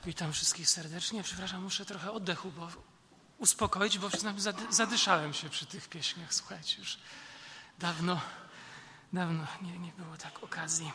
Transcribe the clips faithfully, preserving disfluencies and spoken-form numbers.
Witam wszystkich serdecznie. Przepraszam, muszę trochę oddechu, bo uspokoić, bo przyznam, zadyszałem się przy tych pieśniach. Słuchajcie, już dawno, dawno nie, nie było tak okazji.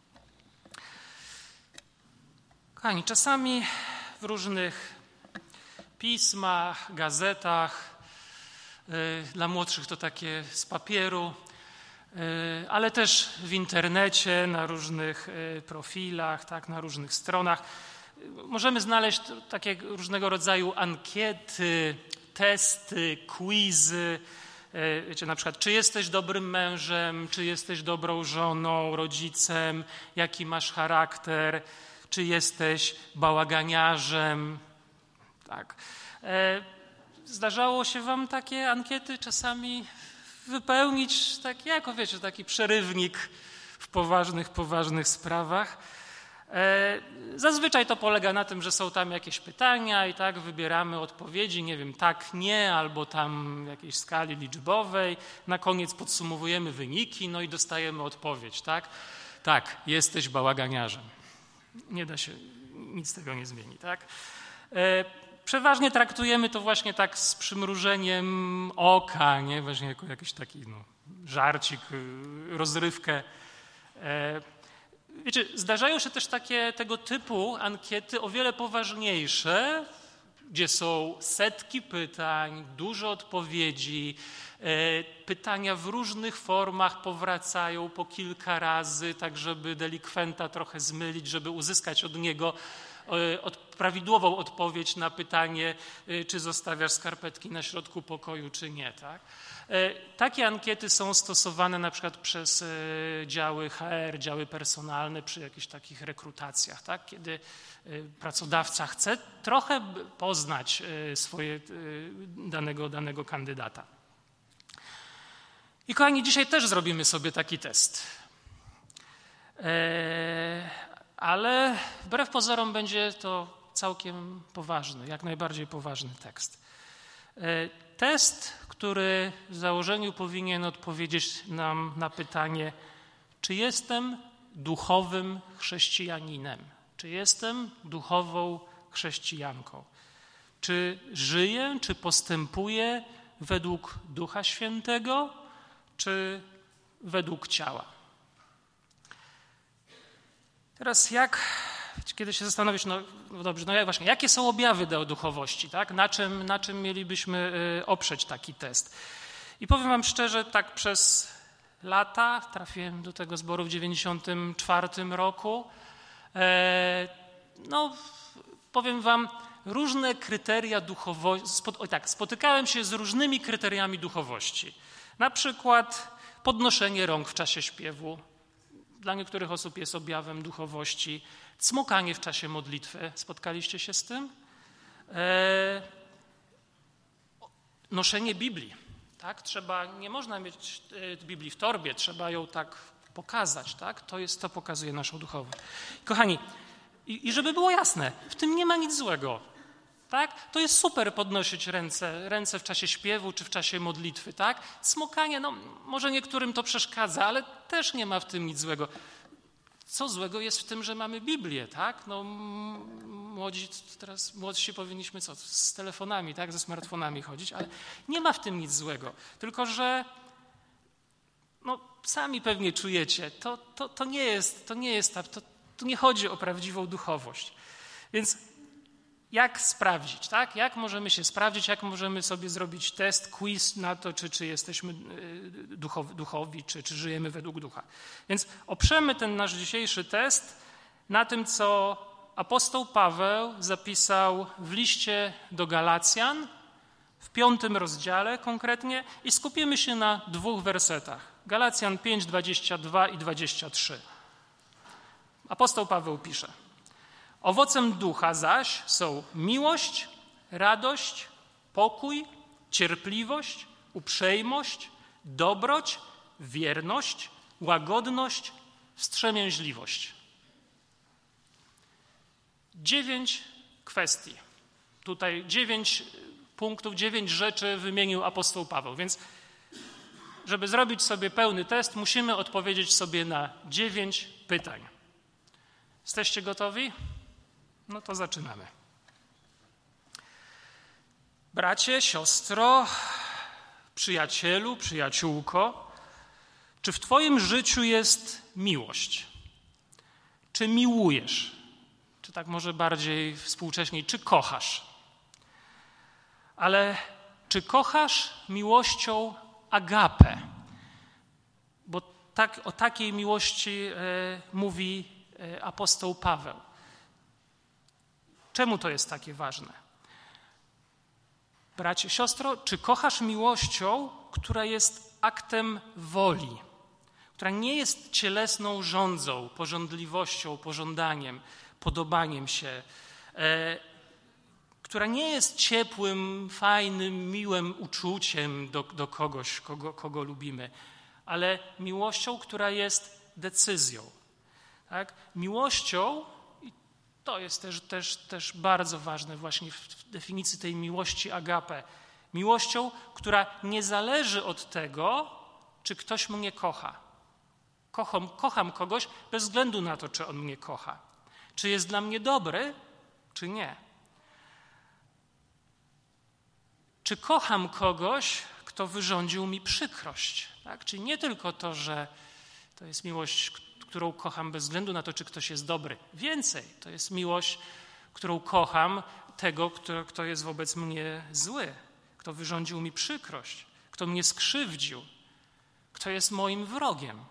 Kochani, czasami w różnych pismach, gazetach, yy, dla młodszych to takie z papieru, yy, ale też w internecie, na różnych yy, profilach, tak, na różnych stronach, możemy znaleźć takie różnego rodzaju ankiety, testy, quizy. Wiecie, na przykład, czy jesteś dobrym mężem, czy jesteś dobrą żoną, rodzicem, jaki masz charakter, czy jesteś bałaganiarzem. Tak. Zdarzało się wam takie ankiety czasami wypełnić, tak jako wiecie, taki przerywnik w poważnych, poważnych sprawach. Zazwyczaj to polega na tym, że są tam jakieś pytania i tak wybieramy odpowiedzi, nie wiem, tak, nie, albo tam w jakiejś skali liczbowej. Na koniec podsumowujemy wyniki, no i dostajemy odpowiedź, tak? Tak, jesteś bałaganiarzem. Nie da się, nic z tego nie zmieni, tak? Przeważnie traktujemy to właśnie tak z przymrużeniem oka, nie? Właśnie jako jakiś taki no, żarcik, rozrywkę. Wiecie, zdarzają się też takie tego typu ankiety o wiele poważniejsze, gdzie są setki pytań, dużo odpowiedzi, e, pytania w różnych formach powracają po kilka razy, tak żeby delikwenta trochę zmylić, żeby uzyskać od niego e, od, prawidłową odpowiedź na pytanie, e, czy zostawiasz skarpetki na środku pokoju, czy nie, tak? Takie ankiety są stosowane na przykład przez działy H R, działy personalne przy jakichś takich rekrutacjach, tak? Kiedy pracodawca chce trochę poznać swoje danego, danego kandydata. I kochani, dzisiaj też zrobimy sobie taki test. Ale wbrew pozorom będzie to całkiem poważny, jak najbardziej poważny tekst. Test, który w założeniu powinien odpowiedzieć nam na pytanie, czy jestem duchowym chrześcijaninem, czy jestem duchową chrześcijanką, czy żyję, czy postępuję według Ducha Świętego, czy według ciała. Teraz jak... Kiedy się zastanowić, no, no dobrze, no jak właśnie, jakie są objawy do duchowości, tak? Na czym, na czym mielibyśmy y, oprzeć taki test? I powiem wam szczerze, tak przez lata, trafiłem do tego zboru w dziewięćdziesiątym czwartym roku, e, no powiem wam, różne kryteria duchowości, spot, o tak, spotykałem się z różnymi kryteriami duchowości. Na przykład podnoszenie rąk w czasie śpiewu. Dla niektórych osób jest objawem duchowości. Cmokanie w czasie modlitwy. Spotkaliście się z tym? E, noszenie Biblii. Tak? Trzeba, nie można mieć Biblii w torbie, trzeba ją tak pokazać. Tak? To, jest, to pokazuje naszą duchowość. Kochani, i, i żeby było jasne, w tym nie ma nic złego. Tak? To jest super podnosić ręce, ręce w czasie śpiewu czy w czasie modlitwy. Tak? Cmokanie, no może niektórym to przeszkadza, ale też nie ma w tym nic złego. Co złego jest w tym, że mamy Biblię, tak? No młodzi, teraz młodsi powinniśmy co? Z telefonami, tak? Ze smartfonami chodzić, ale nie ma w tym nic złego. Tylko, że no sami pewnie czujecie, to, to, to nie jest, to nie jest, to, to nie chodzi o prawdziwą duchowość. Więc jak sprawdzić, tak? Jak możemy się sprawdzić, jak możemy sobie zrobić test, quiz na to, czy, czy jesteśmy duchowi, duchowi czy, czy żyjemy według ducha. Więc oprzemy ten nasz dzisiejszy test na tym, co apostoł Paweł zapisał w liście do Galacjan, w piątym rozdziale konkretnie, i skupimy się na dwóch wersetach. Galacjan pięć, dwadzieścia dwa i dwadzieścia trzy. Apostoł Paweł pisze: Owocem ducha zaś są miłość, radość, pokój, cierpliwość, uprzejmość, dobroć, wierność, łagodność, wstrzemięźliwość. Dziewięć kwestii. Tutaj dziewięć punktów, dziewięć rzeczy wymienił apostoł Paweł. Więc żeby zrobić sobie pełny test, musimy odpowiedzieć sobie na dziewięć pytań. Jesteście gotowi? No to zaczynamy. Bracie, siostro, przyjacielu, przyjaciółko, czy w twoim życiu jest miłość? Czy miłujesz? Czy tak może bardziej współcześnie, czy kochasz? Ale czy kochasz miłością agapę? Bo tak, o takiej miłości e, mówi e, apostoł Paweł. Czemu to jest takie ważne? Bracie, siostro, czy kochasz miłością, która jest aktem woli, która nie jest cielesną żądzą, pożądliwością, pożądaniem, podobaniem się, e, która nie jest ciepłym, fajnym, miłym uczuciem do, do kogoś, kogo, kogo lubimy, ale miłością, która jest decyzją. Tak? Miłością, i to jest też, też, też bardzo ważne właśnie w definicji tej miłości agape, miłością, która nie zależy od tego, czy ktoś mnie kocha. Kocham, kocham kogoś bez względu na to, czy on mnie kocha. Czy jest dla mnie dobry, czy nie. Czy kocham kogoś, kto wyrządził mi przykrość? Tak? Czyli nie tylko to, że to jest miłość, którą kocham bez względu na to, czy ktoś jest dobry. Więcej, to jest miłość, którą kocham tego, kto, kto jest wobec mnie zły, kto wyrządził mi przykrość, kto mnie skrzywdził, kto jest moim wrogiem.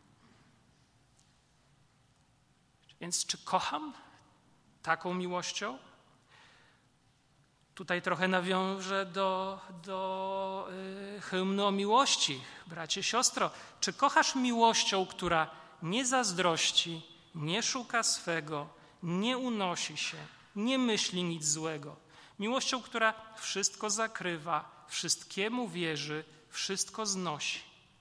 Więc czy kocham taką miłością? Tutaj trochę nawiążę do, do yy, hymnu o miłości. Bracie, siostro, czy kochasz miłością, która nie zazdrości, nie szuka swego, nie unosi się, nie myśli nic złego? Miłością, która wszystko zakrywa, wszystkiemu wierzy, wszystko znosi.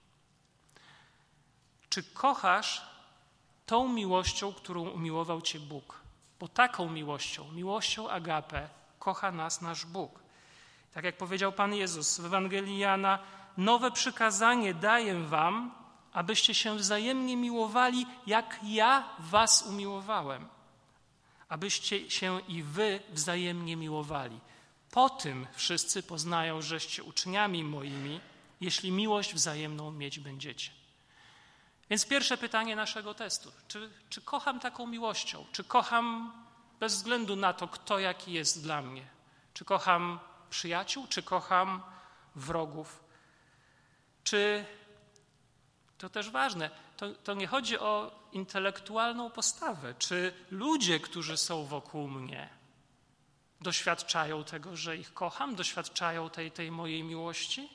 Czy kochasz tą miłością, którą umiłował cię Bóg? Bo taką miłością, miłością agape, kocha nas nasz Bóg. Tak jak powiedział Pan Jezus w Ewangelii Jana, nowe przykazanie daję wam, abyście się wzajemnie miłowali, jak ja was umiłowałem. Abyście się i wy wzajemnie miłowali. Po tym wszyscy poznają, żeście uczniami moimi, jeśli miłość wzajemną mieć będziecie. Więc pierwsze pytanie naszego testu. Czy, czy kocham taką miłością? Czy kocham bez względu na to, kto jaki jest dla mnie? Czy kocham przyjaciół? Czy kocham wrogów? Czy, to też ważne, to, to nie chodzi o intelektualną postawę. Czy ludzie, którzy są wokół mnie, doświadczają tego, że ich kocham? Doświadczają tej, tej mojej miłości?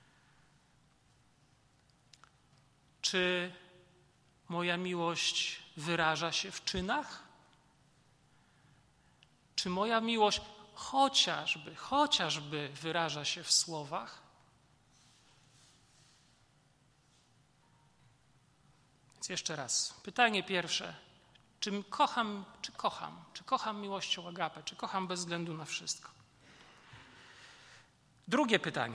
Czy moja miłość wyraża się w czynach? Czy moja miłość chociażby, chociażby wyraża się w słowach? Więc jeszcze raz, pytanie pierwsze. Czy kocham, czy kocham? Czy kocham miłością agape? Czy kocham bez względu na wszystko? Drugie pytanie.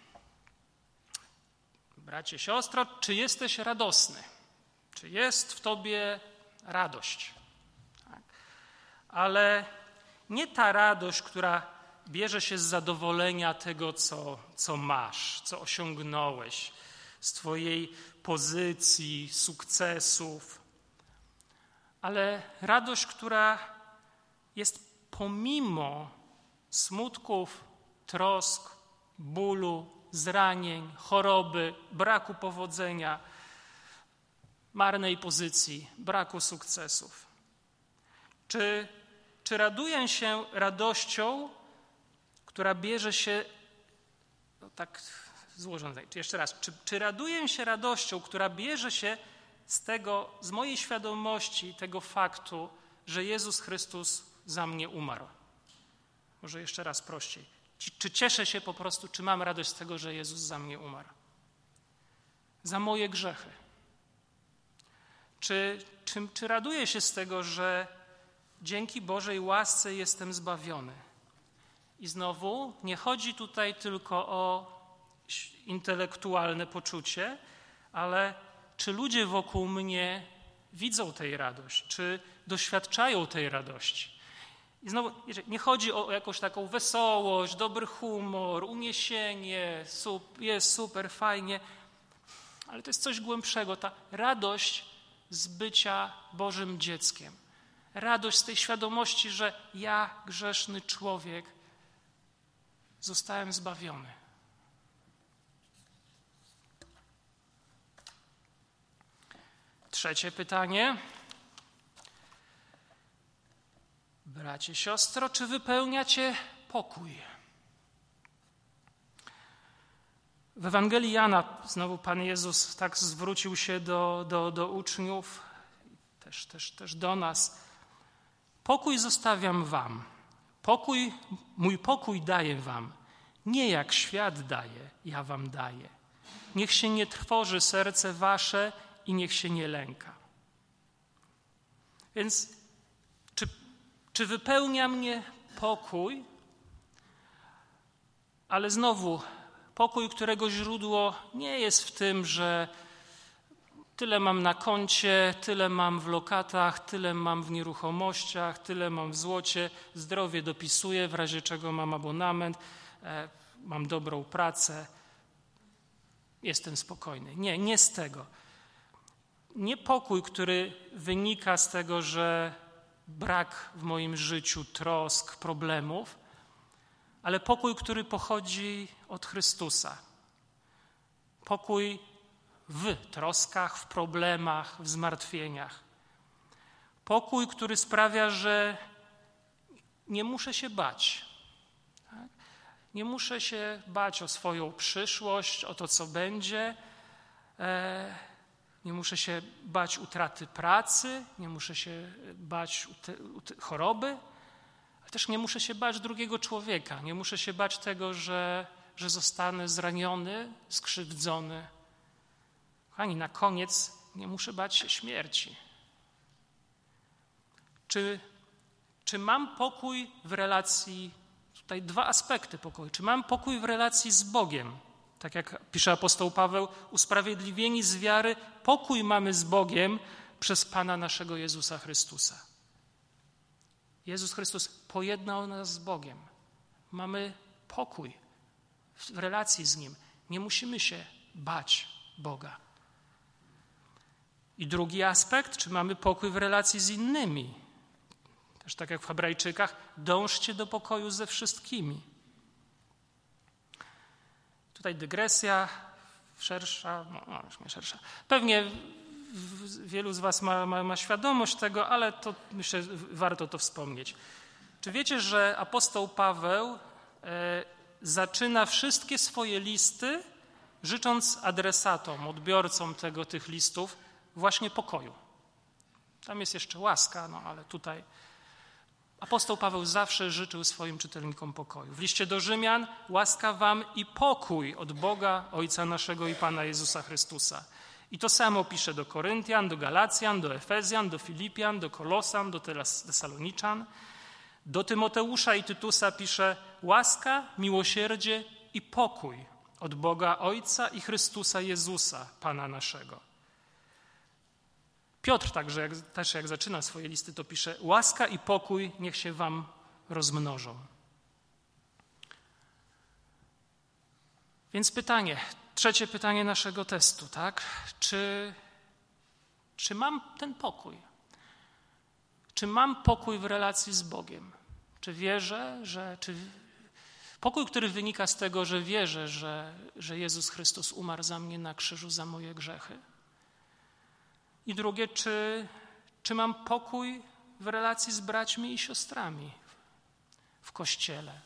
Bracie, siostro, czy jesteś radosny? Czy jest w tobie radość? Tak. Ale nie ta radość, która bierze się z zadowolenia tego, co, co masz, co osiągnąłeś, z twojej pozycji, sukcesów, ale radość, która jest pomimo smutków, trosk, bólu, zranień, choroby, braku powodzenia, marnej pozycji, braku sukcesów. Czy, czy raduję się radością, która bierze się, no tak złożona, jeszcze raz, czy, czy raduję się radością, która bierze się z tego, z mojej świadomości tego faktu, że Jezus Chrystus za mnie umarł? Może jeszcze raz prościej. Czy cieszę się po prostu, czy mam radość z tego, że Jezus za mnie umarł? Za moje grzechy. Czy, czy, czy raduję się z tego, że dzięki Bożej łasce jestem zbawiony? I znowu nie chodzi tutaj tylko o intelektualne poczucie, ale czy ludzie wokół mnie widzą tej radość, czy doświadczają tej radości? I znowu, nie chodzi o jakąś taką wesołość, dobry humor, uniesienie, jest super, fajnie, ale to jest coś głębszego, ta radość z bycia Bożym dzieckiem. Radość z tej świadomości, że ja, grzeszny człowiek, zostałem zbawiony. Trzecie pytanie. Bracie, siostro, czy wypełniacie pokój? W Ewangelii Jana znowu Pan Jezus tak zwrócił się do, do, do uczniów, też, też, też do nas. Pokój zostawiam wam. Pokój, mój pokój daję wam. Nie jak świat daje, ja wam daję. Niech się nie trwoży serce wasze i niech się nie lęka. Więc czy, czy wypełnia mnie pokój? Ale znowu pokój, którego źródło nie jest w tym, że tyle mam na koncie, tyle mam w lokatach, tyle mam w nieruchomościach, tyle mam w złocie, zdrowie dopisuję, w razie czego mam abonament, e, mam dobrą pracę, jestem spokojny. Nie, nie z tego. Nie pokój, który wynika z tego, że brak w moim życiu trosk, problemów, ale pokój, który pochodzi od Chrystusa. Pokój w troskach, w problemach, w zmartwieniach. Pokój, który sprawia, że nie muszę się bać. Tak? Nie muszę się bać o swoją przyszłość, o to, co będzie. E, nie muszę się bać utraty pracy, nie muszę się bać ute, ute, choroby, ale też nie muszę się bać drugiego człowieka. Nie muszę się bać tego, że, że zostanę zraniony, skrzywdzony. Kochani, na koniec nie muszę bać się śmierci. Czy, czy mam pokój w relacji, tutaj dwa aspekty pokoju, czy mam pokój w relacji z Bogiem? Tak jak pisze apostoł Paweł, usprawiedliwieni z wiary, pokój mamy z Bogiem przez Pana naszego Jezusa Chrystusa. Jezus Chrystus pojednał nas z Bogiem. Mamy pokój w relacji z Nim. Nie musimy się bać Boga. I drugi aspekt, czy mamy pokój w relacji z innymi? Też tak jak w Hebrajczykach, dążcie do pokoju ze wszystkimi. Tutaj dygresja szersza, no już nie szersza. Pewnie wielu z was ma, ma, ma świadomość tego, ale to myślę, warto to wspomnieć. Czy wiecie, że apostoł Paweł e, zaczyna wszystkie swoje listy, życząc adresatom, odbiorcom tego, tych listów, właśnie pokoju. Tam jest jeszcze łaska, no ale tutaj apostoł Paweł zawsze życzył swoim czytelnikom pokoju. W liście do Rzymian łaska wam i pokój od Boga, Ojca naszego i Pana Jezusa Chrystusa. I to samo pisze do Koryntian, do Galacjan, do Efezjan, do Filipian, do Kolosan, do Tesaloniczan. Do Tymoteusza i Tytusa pisze łaska, miłosierdzie i pokój od Boga Ojca i Chrystusa Jezusa, Pana naszego. Piotr także, jak, też jak zaczyna swoje listy, to pisze łaska i pokój niech się wam rozmnożą. Więc pytanie, trzecie pytanie naszego testu, tak? Czy, czy mam ten pokój? Czy mam pokój w relacji z Bogiem? Czy wierzę, że... Czy, pokój, który wynika z tego, że wierzę, że, że Jezus Chrystus umarł za mnie na krzyżu za moje grzechy? I drugie, czy, czy mam pokój w relacji z braćmi i siostrami w Kościele?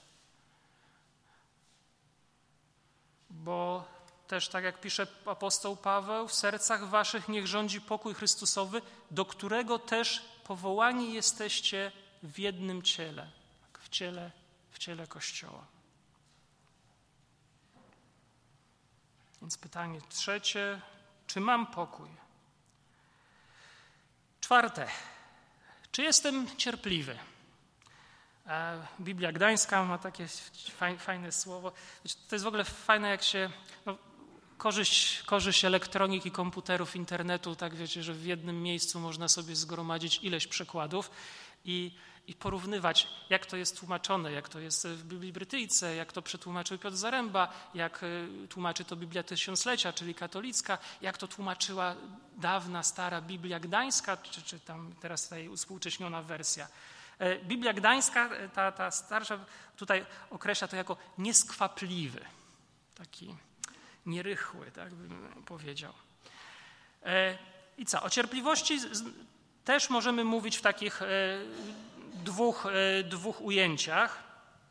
Bo też tak jak pisze apostoł Paweł, w sercach waszych niech rządzi pokój Chrystusowy, do którego też powołani jesteście w jednym ciele, w ciele, w ciele Kościoła. Więc pytanie trzecie, czy mam pokój? Czwarte, czy jestem cierpliwy? Biblia Gdańska ma takie fajne słowo. To jest w ogóle fajne, jak się... No, korzyść, korzyść elektroniki, komputerów, internetu, tak wiecie, że w jednym miejscu można sobie zgromadzić ileś przekładów i, i porównywać, jak to jest tłumaczone, jak to jest w Biblii Brytyjce, jak to przetłumaczył Piotr Zaręba, jak tłumaczy to Biblia Tysiąclecia, czyli katolicka, jak to tłumaczyła dawna, stara Biblia Gdańska, czy, czy tam teraz tutaj uspółcześniona wersja. Biblia Gdańska, ta, ta starsza, tutaj określa to jako nieskwapliwy, taki nierychły, tak bym powiedział. I co? O cierpliwości też możemy mówić w takich dwóch, dwóch ujęciach.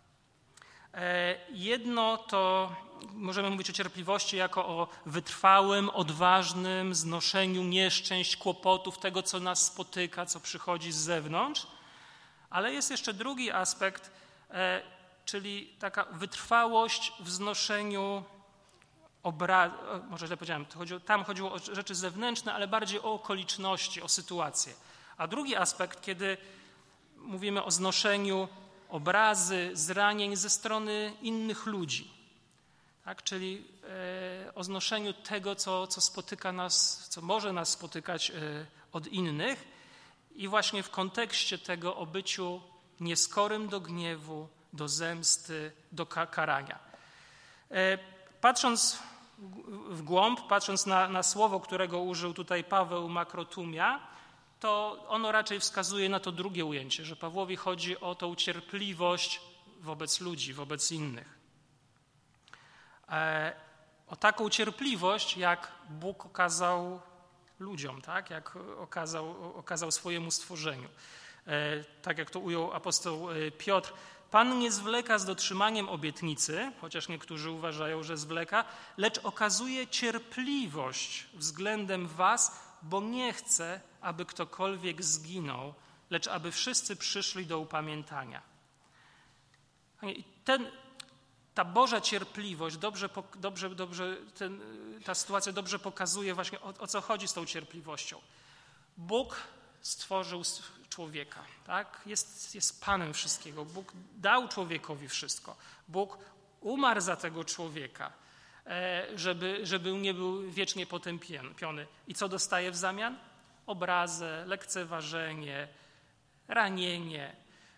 Jedno to możemy mówić o cierpliwości jako o wytrwałym, odważnym znoszeniu nieszczęść, kłopotów, tego, co nas spotyka, co przychodzi z zewnątrz. Ale jest jeszcze drugi aspekt, czyli taka wytrwałość w znoszeniu obrazu, może źle powiedziałem, to chodziło, tam chodziło o rzeczy zewnętrzne, ale bardziej o okoliczności, o sytuację. A drugi aspekt, kiedy mówimy o znoszeniu obrazy, zranień ze strony innych ludzi, tak? Czyli e, o znoszeniu tego, co, co spotyka nas, co może nas spotykać e, od innych i właśnie w kontekście tego o byciu nieskorym do gniewu, do zemsty, do karania. E, patrząc w głąb, patrząc na, na słowo, którego użył tutaj Paweł, makrotumia, to ono raczej wskazuje na to drugie ujęcie, że Pawłowi chodzi o tą cierpliwość wobec ludzi, wobec innych. E, o taką cierpliwość, jak Bóg okazał ludziom, tak? Jak okazał, okazał swojemu stworzeniu. E, tak jak to ujął apostoł Piotr, Pan nie zwleka z dotrzymaniem obietnicy, chociaż niektórzy uważają, że zwleka, lecz okazuje cierpliwość względem was, bo nie chce, aby ktokolwiek zginął, lecz aby wszyscy przyszli do upamiętania. I ten, ta Boża cierpliwość, dobrze, dobrze, dobrze, ten, ta sytuacja dobrze pokazuje właśnie, o, o co chodzi z tą cierpliwością. Bóg stworzył człowieka, tak? Jest, jest Panem wszystkiego. Bóg dał człowiekowi wszystko. Bóg umarł za tego człowieka, żeby, żeby nie był wiecznie potępiony. I co dostaje w zamian? Obrazę, lekceważenie, ranienie.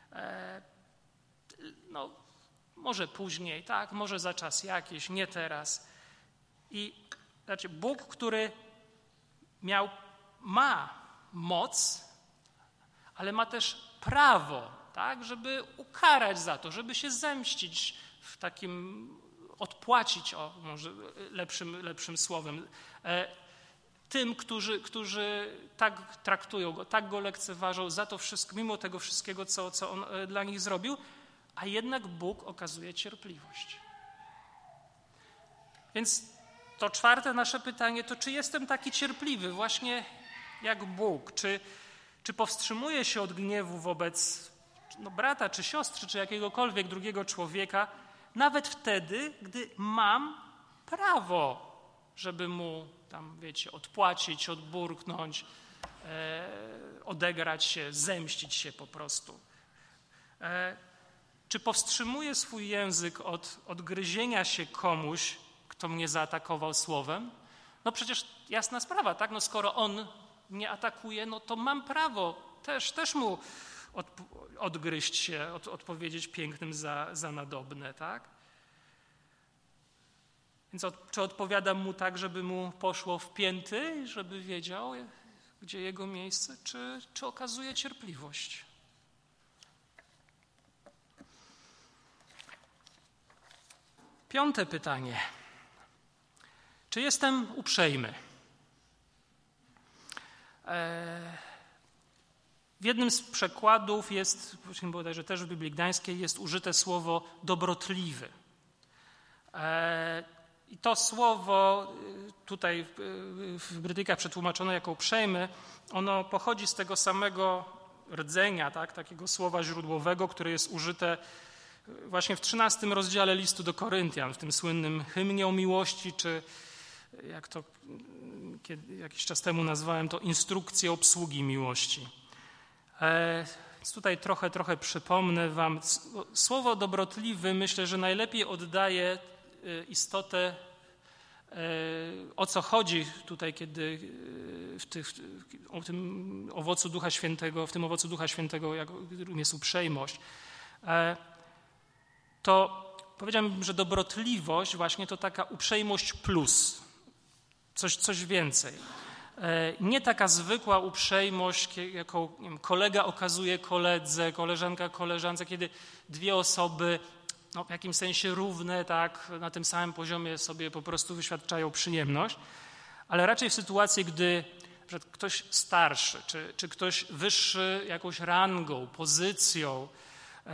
No, może później, tak? Może za czas jakiś, nie teraz. I znaczy, Bóg, który miał, ma moc, ale ma też prawo, tak, żeby ukarać za to, żeby się zemścić w takim, odpłacić, o może lepszym, lepszym słowem, tym, którzy, którzy tak traktują go, tak go lekceważą za to wszystko, mimo tego wszystkiego, co, co on dla nich zrobił, a jednak Bóg okazuje cierpliwość. Więc to czwarte nasze pytanie to, czy jestem taki cierpliwy właśnie jak Bóg? Czy, czy powstrzymuję się od gniewu wobec no, brata, czy siostry, czy jakiegokolwiek drugiego człowieka, nawet wtedy, gdy mam prawo, żeby mu tam, wiecie, odpłacić, odburknąć, e, odegrać się, zemścić się po prostu. E, czy powstrzymuję swój język od, od gryzienia się komuś, kto mnie zaatakował słowem? No przecież jasna sprawa, tak? No skoro on mnie atakuje, no to mam prawo też, też mu od, odgryźć się, od, odpowiedzieć pięknym za, za nadobne, tak? Więc od, czy odpowiadam mu tak, żeby mu poszło w pięty, żeby wiedział, gdzie jego miejsce, czy, czy okazuję cierpliwość? Piąte pytanie. Czy jestem uprzejmy? W jednym z przekładów jest, bodajże też w Biblii Gdańskiej, jest użyte słowo dobrotliwy. I to słowo tutaj w Brytykach przetłumaczone jako uprzejmy, ono pochodzi z tego samego rdzenia, tak, takiego słowa źródłowego, które jest użyte właśnie w trzynastym rozdziale listu do Koryntian, w tym słynnym hymnie o miłości, czy jak to kiedy, jakiś czas temu nazwałem to instrukcję obsługi miłości. E, więc tutaj trochę, trochę przypomnę wam. Słowo dobrotliwy myślę, że najlepiej oddaje istotę O co chodzi tutaj, kiedy w, tych, o tym owocu Ducha Świętego, w tym owocu Ducha Świętego, jakim jest uprzejmość, to powiedziałem, że dobrotliwość właśnie to taka uprzejmość plus, coś, coś więcej. Nie taka zwykła uprzejmość, jaką nie wiem, kolega okazuje koledze, koleżanka koleżance, kiedy dwie osoby no, w jakimś sensie równe, tak, na tym samym poziomie sobie po prostu wyświadczają przyjemność, ale raczej w sytuacji, gdy że ktoś starszy, czy, czy ktoś wyższy jakąś rangą, pozycją, e,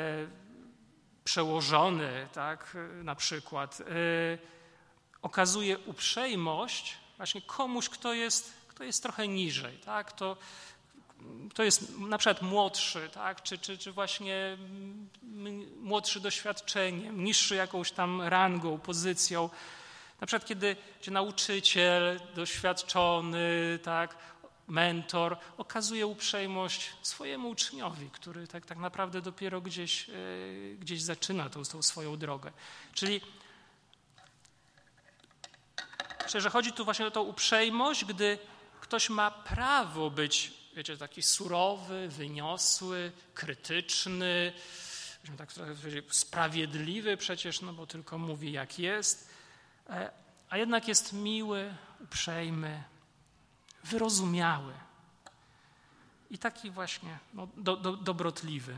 przełożony, tak, na przykład, e, okazuje uprzejmość właśnie komuś, kto jest, kto jest trochę niżej, tak, to kto jest na przykład młodszy, tak, czy, czy, czy właśnie młodszy doświadczeniem, niższy jakąś tam rangą, pozycją. Na przykład kiedy nauczyciel, doświadczony, tak, mentor okazuje uprzejmość swojemu uczniowi, który tak, tak naprawdę dopiero gdzieś, gdzieś zaczyna tą, tą swoją drogę. Czyli myślę, że chodzi tu właśnie o tą uprzejmość, gdy ktoś ma prawo być, wiecie, taki surowy, wyniosły, krytyczny, tak sprawiedliwy przecież, no bo tylko mówi jak jest, a jednak jest miły, uprzejmy, wyrozumiały i taki właśnie no, do, do, dobrotliwy.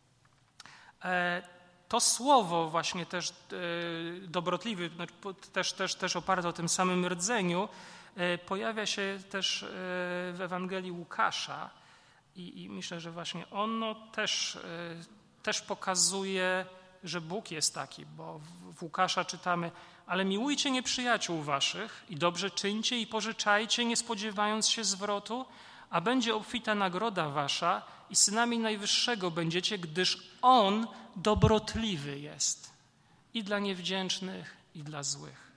To słowo właśnie też dobrotliwy, też, też, też oparte o tym samym rdzeniu, pojawia się też w Ewangelii Łukasza i, i myślę, że właśnie ono też, też pokazuje, że Bóg jest taki, bo w Łukasza czytamy: ale miłujcie nieprzyjaciół waszych i dobrze czyńcie i pożyczajcie, nie spodziewając się zwrotu, a będzie obfita nagroda wasza i synami Najwyższego będziecie, gdyż On dobrotliwy jest i dla niewdzięcznych, i dla złych.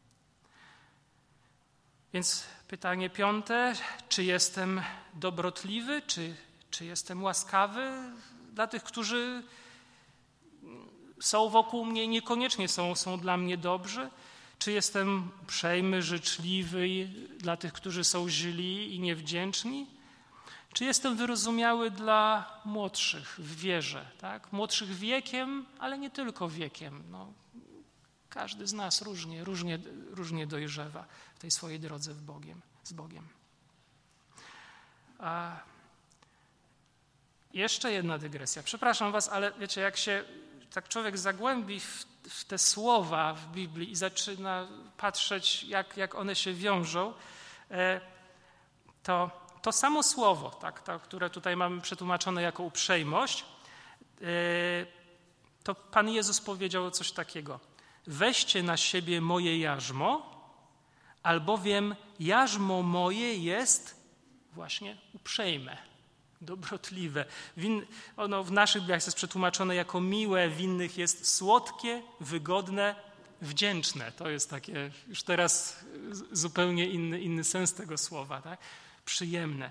Więc pytanie piąte, czy jestem dobrotliwy, czy, czy jestem łaskawy dla tych, którzy są wokół mnie, niekoniecznie są, są dla mnie dobrzy? Czy jestem uprzejmy, życzliwy dla tych, którzy są źli i niewdzięczni? Czy jestem wyrozumiały dla młodszych w wierze, tak? Młodszych wiekiem, ale nie tylko wiekiem. No, każdy z nas różnie, różnie, różnie dojrzewa w tej swojej drodze w Bogiem, z Bogiem. A jeszcze jedna dygresja. Przepraszam was, ale wiecie, jak się tak człowiek zagłębi w, w te słowa w Biblii i zaczyna patrzeć, jak, jak one się wiążą, to to samo słowo, tak, to, które tutaj mamy przetłumaczone jako uprzejmość, to Pan Jezus powiedział coś takiego: weźcie na siebie moje jarzmo, albowiem jarzmo moje jest właśnie uprzejme, dobrotliwe. Win, ono w naszych Bibliach jest przetłumaczone jako miłe, w innych jest słodkie, wygodne, wdzięczne. To jest takie już teraz zupełnie inny, inny sens tego słowa, tak? Przyjemne.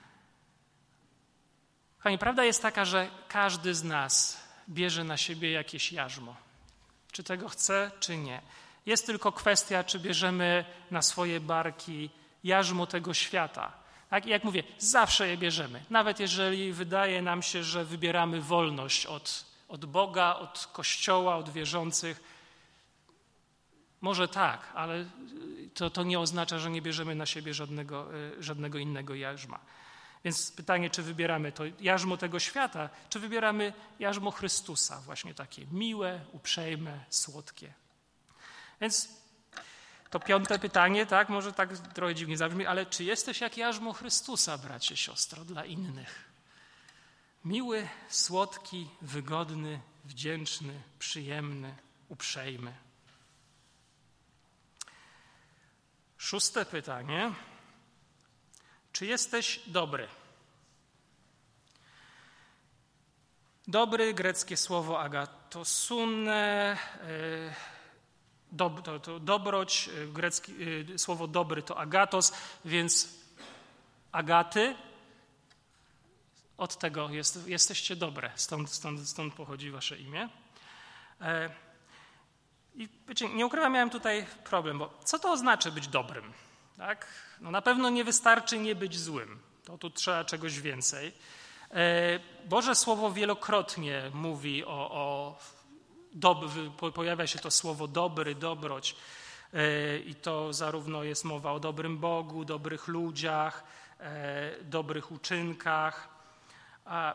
Kochani, prawda jest taka, że każdy z nas bierze na siebie jakieś jarzmo. Czy tego chce, czy nie. Jest tylko kwestia, czy bierzemy na swoje barki jarzmo tego świata. Tak? I jak mówię, zawsze je bierzemy. Nawet jeżeli wydaje nam się, że wybieramy wolność od, od Boga, od Kościoła, od wierzących. Może tak, ale to, to nie oznacza, że nie bierzemy na siebie żadnego, żadnego innego jarzma. Więc pytanie, czy wybieramy to jarzmo tego świata, czy wybieramy jarzmo Chrystusa, właśnie takie miłe, uprzejme, słodkie. Więc to piąte pytanie, tak, może tak trochę dziwnie zabrzmi, ale czy jesteś jak jarzmo Chrystusa, bracie, siostro, dla innych? Miły, słodki, wygodny, wdzięczny, przyjemny, uprzejmy. Szóste pytanie. Czy jesteś dobry? Dobry, greckie słowo agatosune, do, to, to dobroć, greckie słowo dobry to agatos, więc agaty, od tego jest, jesteście dobre, stąd, stąd, stąd pochodzi wasze imię. I wiecie, nie ukrywam, miałem tutaj problem, bo co to oznacza być dobrym? Tak? No na pewno nie wystarczy nie być złym. To tu trzeba czegoś więcej. Boże Słowo wielokrotnie mówi o, o dob, pojawia się to słowo dobry, dobroć i to zarówno jest mowa o dobrym Bogu, dobrych ludziach, dobrych uczynkach. A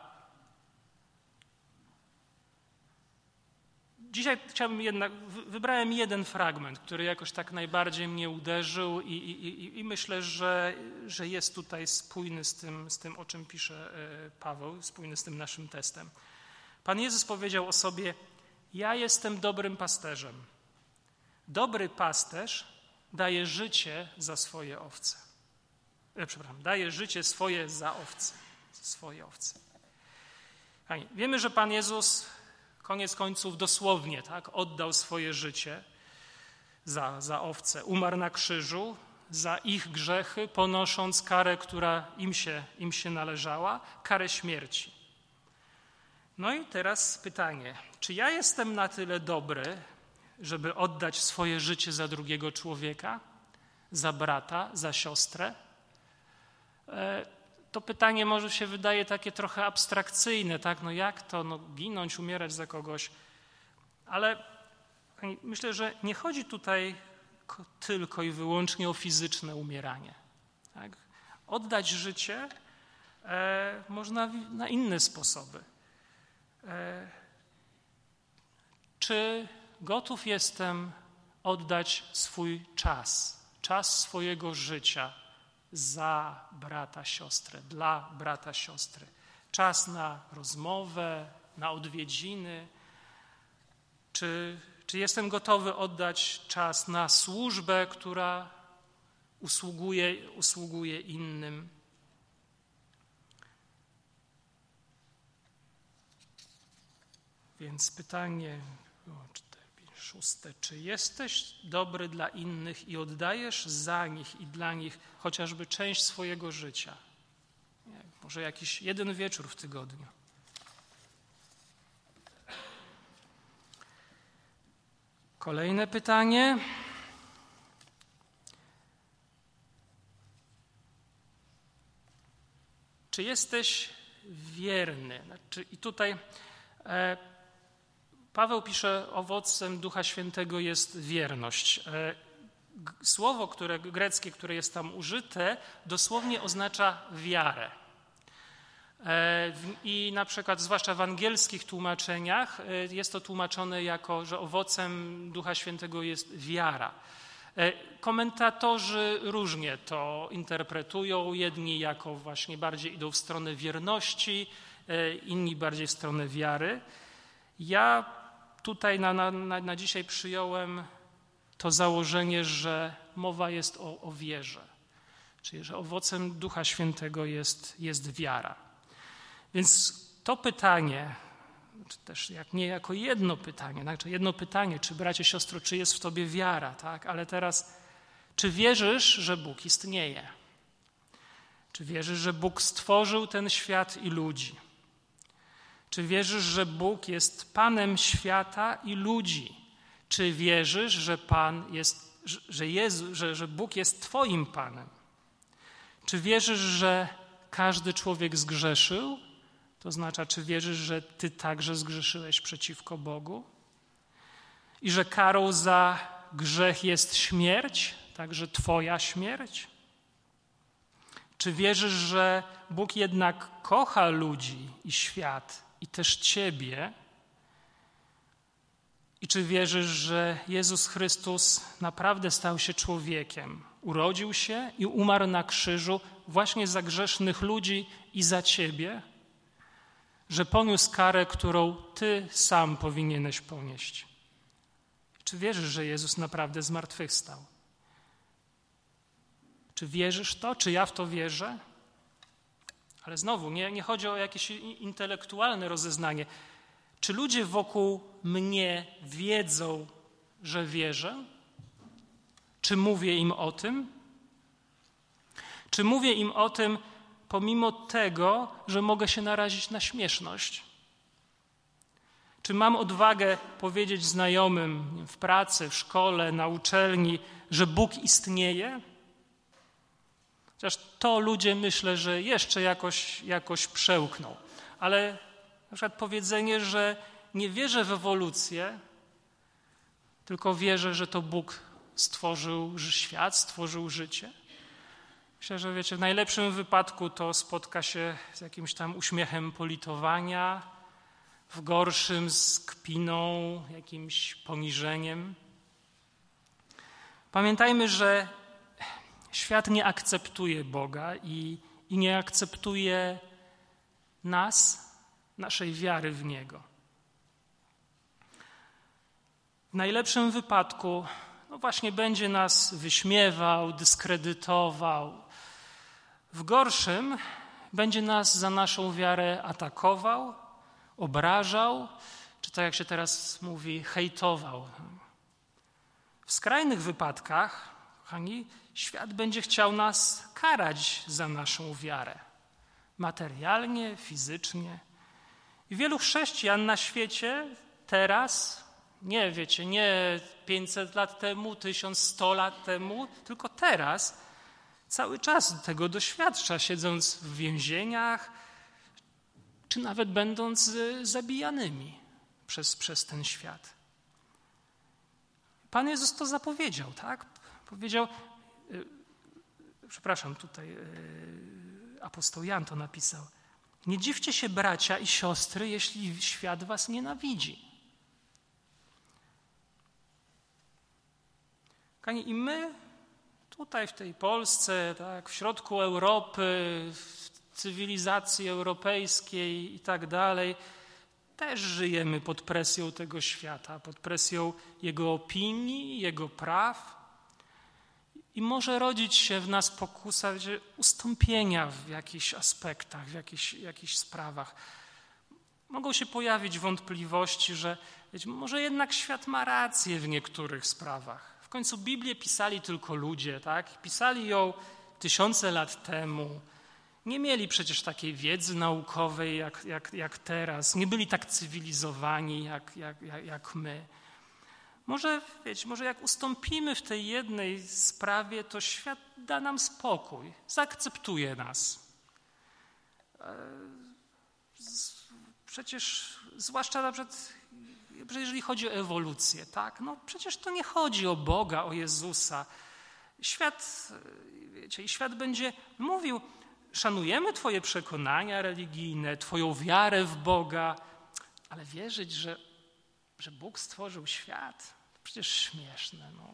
dzisiaj chciałbym jednak, wybrałem jeden fragment, który jakoś tak najbardziej mnie uderzył i, i, i myślę, że, że jest tutaj spójny z tym, z tym, o czym pisze Paweł, spójny z tym naszym testem. Pan Jezus powiedział o sobie: ja jestem dobrym pasterzem. Dobry pasterz daje życie za swoje owce. E, przepraszam, daje życie swoje za owce. Swoje owce. Wiemy, że Pan Jezus koniec końców dosłownie tak, oddał swoje życie za, za owce. Umarł na krzyżu za ich grzechy, ponosząc karę, która im się, im się należała, karę śmierci. No i teraz pytanie, czy ja jestem na tyle dobry, żeby oddać swoje życie za drugiego człowieka, za brata, za siostrę? To pytanie może się wydaje takie trochę abstrakcyjne, tak? No jak to, no ginąć, umierać za kogoś? Ale myślę, że nie chodzi tutaj tylko i wyłącznie o fizyczne umieranie. Tak? Oddać życie e, można na inne sposoby. E, czy gotów jestem oddać swój czas, czas swojego życia za brata, siostrę, dla brata, siostry. Czas na rozmowę, na odwiedziny. Czy, czy jestem gotowy oddać czas na służbę, która usługuje, usługuje innym? Więc pytanie szóste. Czy jesteś dobry dla innych i oddajesz za nich i dla nich chociażby część swojego życia? Nie, może jakiś jeden wieczór w tygodniu. Kolejne pytanie. Czy jesteś wierny? Znaczy, i tutaj e, Paweł pisze, owocem Ducha Świętego jest wierność. Słowo które, greckie, które jest tam użyte, dosłownie oznacza wiarę. I na przykład, zwłaszcza w angielskich tłumaczeniach, jest to tłumaczone jako, że owocem Ducha Świętego jest wiara. Komentatorzy różnie to interpretują. Jedni jako właśnie bardziej idą w stronę wierności, inni bardziej w stronę wiary. Ja tutaj na, na, na dzisiaj przyjąłem to założenie, że mowa jest o, o wierze, czyli że owocem Ducha Świętego jest, jest wiara. Więc to pytanie, czy też jak nie jako jedno pytanie, znaczy jedno pytanie, czy bracie, siostro, czy jest w tobie wiara, tak? Ale teraz, czy wierzysz, że Bóg istnieje? Czy wierzysz, że Bóg stworzył ten świat i ludzi? Czy wierzysz, że Bóg jest Panem świata i ludzi? Czy wierzysz, że Pan jest, że, Jezu, że, że Bóg jest Twoim Panem? Czy wierzysz, że każdy człowiek zgrzeszył? To znaczy, czy wierzysz, że Ty także zgrzeszyłeś przeciwko Bogu? I że karą za grzech jest śmierć, także Twoja śmierć? Czy wierzysz, że Bóg jednak kocha ludzi i świat i też Ciebie? I czy wierzysz, że Jezus Chrystus naprawdę stał się człowiekiem, urodził się i umarł na krzyżu właśnie za grzesznych ludzi i za Ciebie? Że poniósł karę, którą Ty sam powinieneś ponieść? Czy wierzysz, że Jezus naprawdę zmartwychwstał? Czy wierzysz to? Czy ja w to wierzę? Ale znowu, nie, nie chodzi o jakieś intelektualne rozeznanie. Czy ludzie wokół mnie wiedzą, że wierzę? Czy mówię im o tym? Czy mówię im o tym pomimo tego, że mogę się narazić na śmieszność? Czy mam odwagę powiedzieć znajomym w pracy, w szkole, na uczelni, że Bóg istnieje? Chociaż to ludzie, myślę, że jeszcze jakoś, jakoś przełkną. Ale na przykład powiedzenie, że nie wierzę w ewolucję, tylko wierzę, że to Bóg stworzył świat, stworzył życie. Myślę, że wiecie, w najlepszym wypadku to spotka się z jakimś tam uśmiechem politowania, w gorszym z kpiną, jakimś poniżeniem. Pamiętajmy, że świat nie akceptuje Boga i, i nie akceptuje nas, naszej wiary w Niego. W najlepszym wypadku no właśnie będzie nas wyśmiewał, dyskredytował. W gorszym będzie nas za naszą wiarę atakował, obrażał, czy tak jak się teraz mówi, hejtował. W skrajnych wypadkach, kochani, świat będzie chciał nas karać za naszą wiarę. Materialnie, fizycznie. I wielu chrześcijan na świecie teraz, nie wiecie, nie pięćset lat temu, tysiąc sto lat temu, tylko teraz cały czas tego doświadcza, siedząc w więzieniach, czy nawet będąc zabijanymi przez, przez ten świat. Pan Jezus to zapowiedział, tak? Powiedział, yy, przepraszam, tutaj yy, apostoł Jan to napisał. Nie dziwcie się, bracia i siostry, jeśli świat was nienawidzi. I my tutaj w tej Polsce, tak, w środku Europy, w cywilizacji europejskiej i tak dalej, też żyjemy pod presją tego świata, pod presją jego opinii, jego praw. I może rodzić się w nas pokusa ustąpienia w jakichś aspektach, w jakichś, jakichś sprawach. Mogą się pojawić wątpliwości, że wiecie, może jednak świat ma rację w niektórych sprawach. W końcu Biblię pisali tylko ludzie, tak? Pisali ją tysiące lat temu. Nie mieli przecież takiej wiedzy naukowej jak, jak, jak teraz. Nie byli tak cywilizowani jak, jak, jak, jak my. Może, wiecie, może jak ustąpimy w tej jednej sprawie, to świat da nam spokój, zaakceptuje nas. Przecież, zwłaszcza na przykład, jeżeli chodzi o ewolucję, tak? No przecież to nie chodzi o Boga, o Jezusa. Świat, wiecie, i świat będzie mówił, szanujemy twoje przekonania religijne, twoją wiarę w Boga, ale wierzyć, że, że Bóg stworzył świat, to przecież śmieszne. No.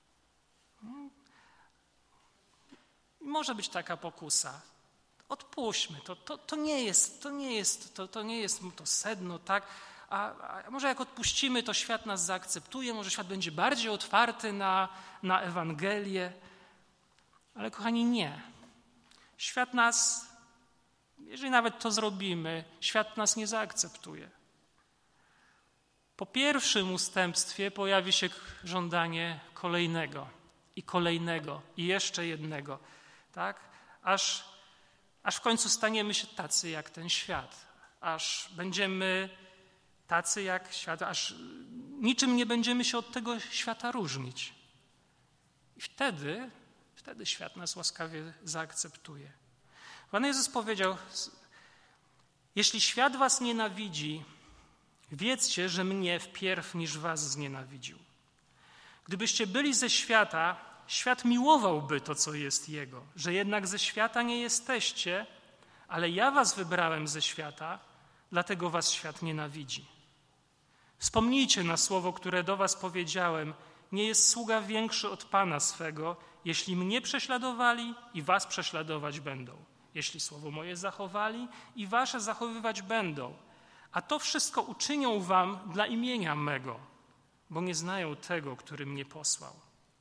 Może być taka pokusa. Odpuśćmy, to, to, to nie jest, to nie jest, to, to nie jest to sedno, tak? A, a może jak odpuścimy, to świat nas zaakceptuje, może świat będzie bardziej otwarty na, na Ewangelię. Ale kochani, nie. Świat nas, jeżeli nawet to zrobimy, świat nas nie zaakceptuje. Po pierwszym ustępstwie pojawi się żądanie kolejnego i kolejnego i jeszcze jednego, tak? Aż, aż w końcu staniemy się tacy jak ten świat, aż będziemy tacy jak świat, aż niczym nie będziemy się od tego świata różnić. I wtedy, wtedy świat nas łaskawie zaakceptuje. Pan Jezus powiedział, jeśli świat was nienawidzi, wiedzcie, że mnie wpierw niż was znienawidził. Gdybyście byli ze świata, świat miłowałby to, co jest jego, że jednak ze świata nie jesteście, ale ja was wybrałem ze świata, dlatego was świat nienawidzi. Wspomnijcie na słowo, które do was powiedziałem, nie jest sługa większy od Pana swego, jeśli mnie prześladowali i was prześladować będą. Jeśli słowo moje zachowali i wasze zachowywać będą. A to wszystko uczynią wam dla imienia mego, bo nie znają tego, który mnie posłał.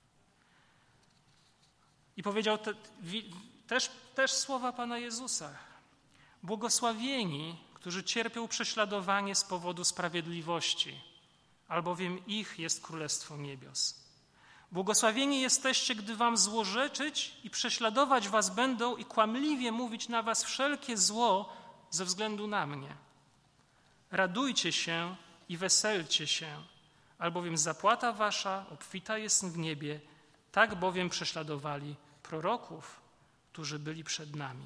I powiedział te, też, też słowa Pana Jezusa. Błogosławieni, którzy cierpią prześladowanie z powodu sprawiedliwości, albowiem ich jest Królestwo Niebios. Błogosławieni jesteście, gdy wam złorzeczyć i prześladować was będą i kłamliwie mówić na was wszelkie zło ze względu na mnie. Radujcie się i weselcie się, albowiem zapłata wasza obfita jest w niebie, tak bowiem prześladowali proroków, którzy byli przed nami.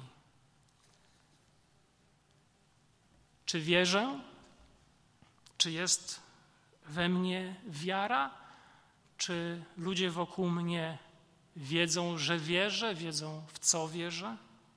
Czy wierzę? Czy jest we mnie wiara? Czy ludzie wokół mnie wiedzą, że wierzę, wiedzą, w co wierzę?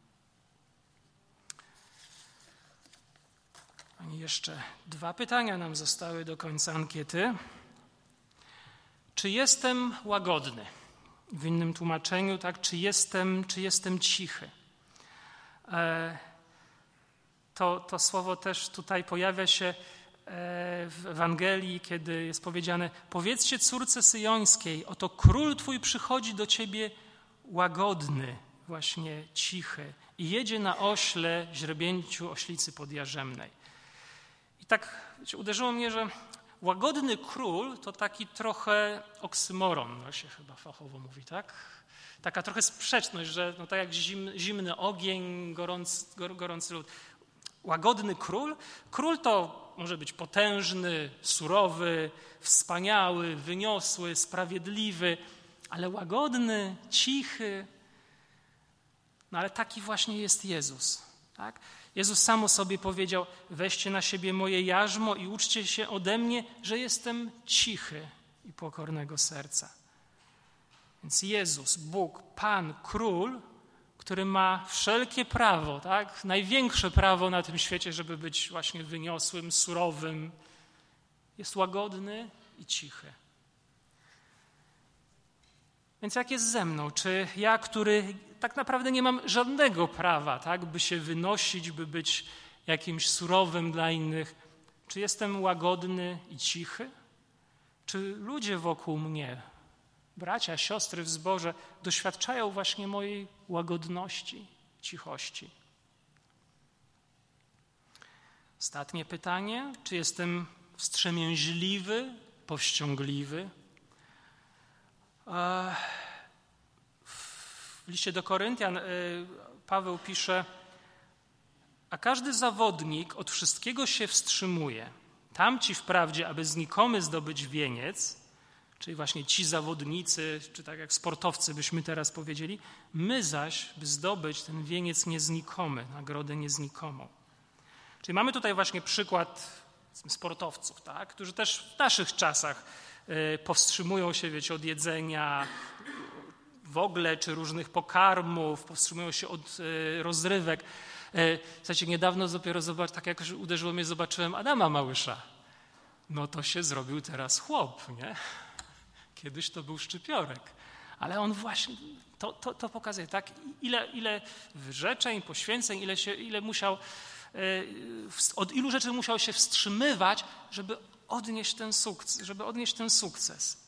I jeszcze dwa pytania nam zostały do końca ankiety. Czy jestem łagodny? W innym tłumaczeniu, tak, czy jestem, czy jestem cichy? E, to, to słowo też tutaj pojawia się w Ewangelii, kiedy jest powiedziane: powiedzcie córce syjońskiej, oto król twój przychodzi do ciebie łagodny, właśnie cichy, i jedzie na ośle, źrebięciu oślicy podjarzemnej. I tak wiecie, uderzyło mnie, że łagodny król to taki trochę oksymoron, no się chyba fachowo mówi, tak? Taka trochę sprzeczność, że no tak jak zim, zimny ogień, gorący, gorący lód. Łagodny król? Król to może być potężny, surowy, wspaniały, wyniosły, sprawiedliwy, ale łagodny, cichy. No ale taki właśnie jest Jezus, tak? Jezus sam o sobie powiedział: weźcie na siebie moje jarzmo i uczcie się ode mnie, że jestem cichy i pokornego serca. Więc Jezus, Bóg, Pan, Król, który ma wszelkie prawo, tak? Największe prawo na tym świecie, żeby być właśnie wyniosłym, surowym, jest łagodny i cichy. Więc jak jest ze mną? Czy ja, który tak naprawdę nie mam żadnego prawa, tak, by się wynosić, by być jakimś surowym dla innych, czy jestem łagodny i cichy? Czy ludzie wokół mnie, bracia, siostry w zborze, doświadczają właśnie mojej łagodności, cichości? Ostatnie pytanie: czy jestem wstrzemięźliwy, powściągliwy? W liście do Koryntian Paweł pisze: a każdy zawodnik od wszystkiego się wstrzymuje. Tamci wprawdzie, aby znikomy zdobyć wieniec, czyli właśnie ci zawodnicy, czy tak jak sportowcy byśmy teraz powiedzieli, my zaś, by zdobyć ten wieniec nieznikomy, nagrodę nieznikomą. Czyli mamy tutaj właśnie przykład sportowców, tak, którzy też w naszych czasach powstrzymują się, wiecie, od jedzenia w ogóle, czy różnych pokarmów, powstrzymują się od rozrywek. Słuchajcie, niedawno dopiero, zobacz, tak jak uderzyło mnie, zobaczyłem Adama Małysza. No to się zrobił teraz chłop, nie? Kiedyś to był szczypiorek. Ale on właśnie, to, to, to pokazuje, tak? Ile, ile wyrzeczeń, poświęceń, ile, się, ile musiał, od ilu rzeczy musiał się wstrzymywać, żeby odnieść ten sukces, żeby odnieść ten sukces.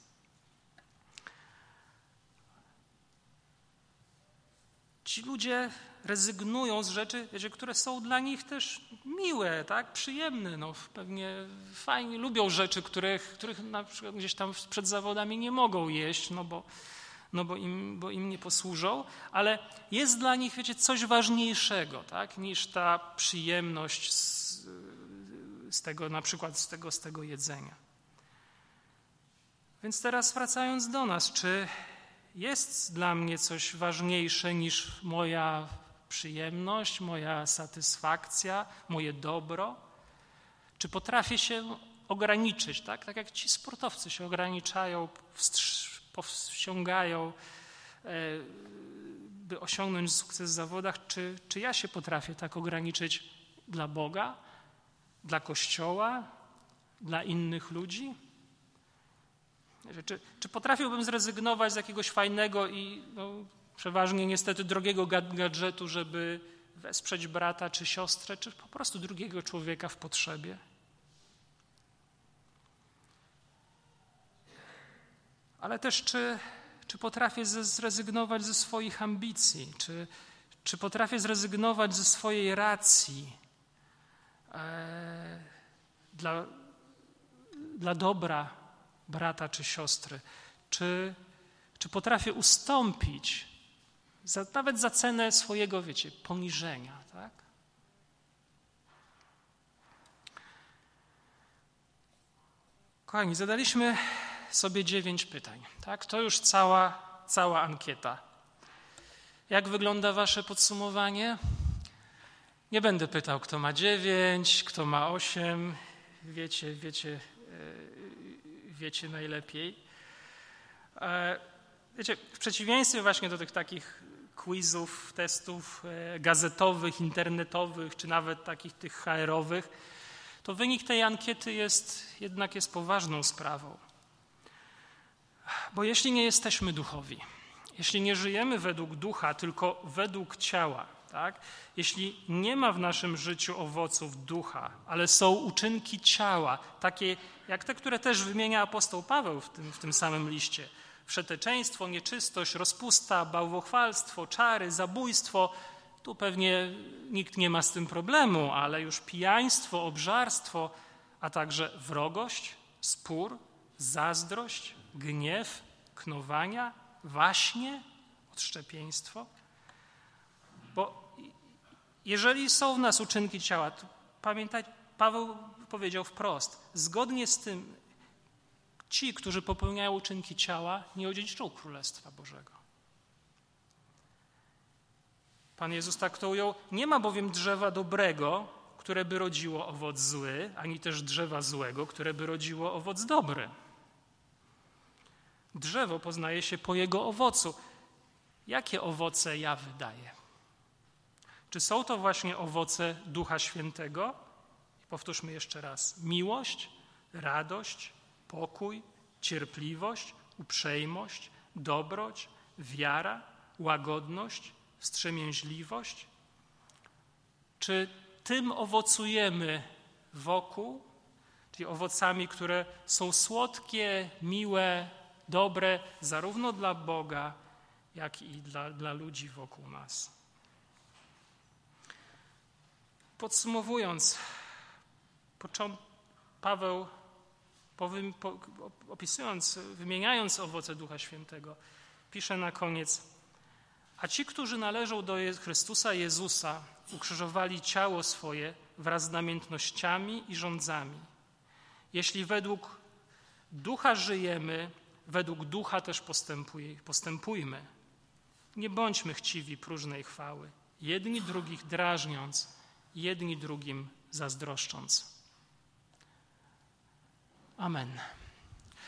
Ci ludzie rezygnują z rzeczy, wiecie, które są dla nich też miłe, tak, przyjemne. No, pewnie fajnie lubią rzeczy, których, których na przykład gdzieś tam przed zawodami nie mogą jeść, no bo, no bo, im, bo im nie posłużą, ale jest dla nich, wiecie, coś ważniejszego, tak, niż ta przyjemność z, z tego, na przykład z tego, z tego jedzenia. Więc teraz wracając do nas, czy jest dla mnie coś ważniejsze niż moja przyjemność, moja satysfakcja, moje dobro? Czy potrafię się ograniczyć, tak? Tak jak ci sportowcy się ograniczają, powściągają, by osiągnąć sukces w zawodach, czy, czy ja się potrafię tak ograniczyć dla Boga, dla Kościoła, dla innych ludzi? Czy, czy potrafiłbym zrezygnować z jakiegoś fajnego i no, przeważnie niestety drogiego gadżetu, żeby wesprzeć brata czy siostrę, czy po prostu drugiego człowieka w potrzebie? Ale też czy, czy potrafię zrezygnować ze swoich ambicji, czy, czy potrafię zrezygnować ze swojej racji e, dla, dla dobra brata czy siostry? Czy, czy potrafię ustąpić za, nawet za cenę swojego, wiecie, poniżenia, tak? Kochani, zadaliśmy sobie dziewięć pytań. Tak? To już cała, cała ankieta. Jak wygląda wasze podsumowanie? Nie będę pytał, kto ma dziewięć, kto ma osiem. Wiecie, wiecie, wiecie najlepiej. Wiecie, w przeciwieństwie właśnie do tych takich quizów, testów gazetowych, internetowych, czy nawet takich tych H R-owych, to wynik tej ankiety jest, jednak jest poważną sprawą. Bo jeśli nie jesteśmy duchowi, jeśli nie żyjemy według ducha, tylko według ciała, tak? Jeśli nie ma w naszym życiu owoców ducha, ale są uczynki ciała, takie jak te, które też wymienia apostoł Paweł w tym, w tym samym liście, wszeteczeństwo, nieczystość, rozpusta, bałwochwalstwo, czary, zabójstwo, tu pewnie nikt nie ma z tym problemu, ale już pijaństwo, obżarstwo, a także wrogość, spór, zazdrość, gniew, knowania, waśnie, odszczepieństwo. Bo jeżeli są w nas uczynki ciała, to pamiętaj, Paweł powiedział wprost, zgodnie z tym ci, którzy popełniają uczynki ciała, nie odziedziczą Królestwa Bożego. Pan Jezus tak to ujął, nie ma bowiem drzewa dobrego, które by rodziło owoc zły, ani też drzewa złego, które by rodziło owoc dobry. Drzewo poznaje się po jego owocu. Jakie owoce ja wydaję? Czy są to właśnie owoce Ducha Świętego? Powtórzmy jeszcze raz. Miłość, radość, pokój, cierpliwość, uprzejmość, dobroć, wiara, łagodność, wstrzemięźliwość? Czy tym owocujemy wokół, czyli owocami, które są słodkie, miłe, dobre, zarówno dla Boga, jak i dla, dla ludzi wokół nas? Podsumowując, Paweł, opisując, wymieniając owoce Ducha Świętego, pisze na koniec: a ci, którzy należą do Chrystusa Jezusa, ukrzyżowali ciało swoje wraz z namiętnościami i rządzami. Jeśli według Ducha żyjemy, według Ducha też postępujmy. Nie bądźmy chciwi próżnej chwały, jedni drugich drażniąc, jedni drugim zazdroszcząc. Amen.